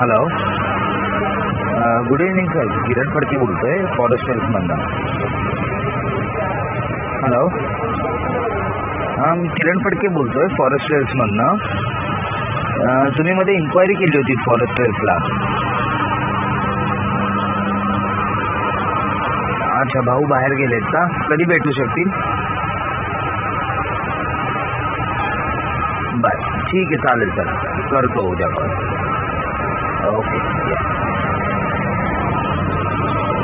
Hello, good evening sir. Kiran Phadke बोलतोय, forest सेल्समधनं. Hello, मी किरण फडके बोलतोय, फॉरेस्ट सेल्समधनं. तुम्ही मध्ये इन्क्वायरी केली होती फॉरेस्ट सेल्सला. अच्छा, भाऊ बाहेर गेलेत का? कधी भेटू शकतील? बरं, ठीक आहे, चालेल सर, करतो उद्या कॉल. ओके.